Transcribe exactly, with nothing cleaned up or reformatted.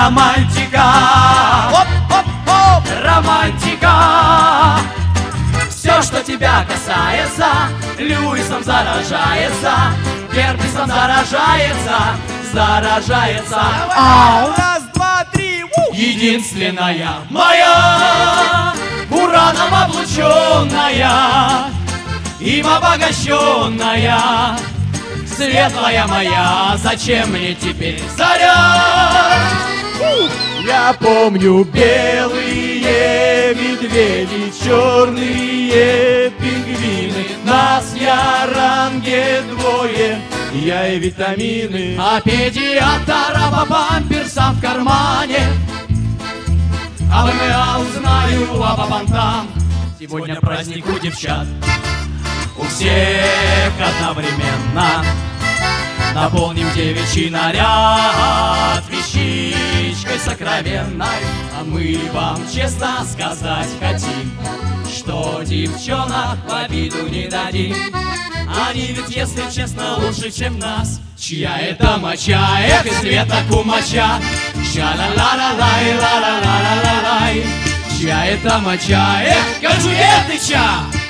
романтика. Оп, оп, оп. Романтика. Все, что тебя касается, Льюисом заражается, герпесом заражается, заражается. А, у нас два, три. У. Единственная моя, ураном облученная, им обогащенная, светлая моя, зачем мне теперь заря? Я помню белые медведи, черные пингвины, нас яранге двое, я и витамины, а педиатра по памперсам в кармане. А ВМА узнаю об понтам. Сегодня праздник у девчат, у всех одновременно. Наполним девичий наряд вещичкой сокровенной. А мы вам честно сказать хотим, что девчонок в обиду не дадим. Они ведь, если честно, лучше, чем нас. Чья это моча, эх, из Света кумача. Ша-ла-ла-ла-лай, ла-ла-ла-ла-ла-лай. Чья это моча, эх, Конжугетыча.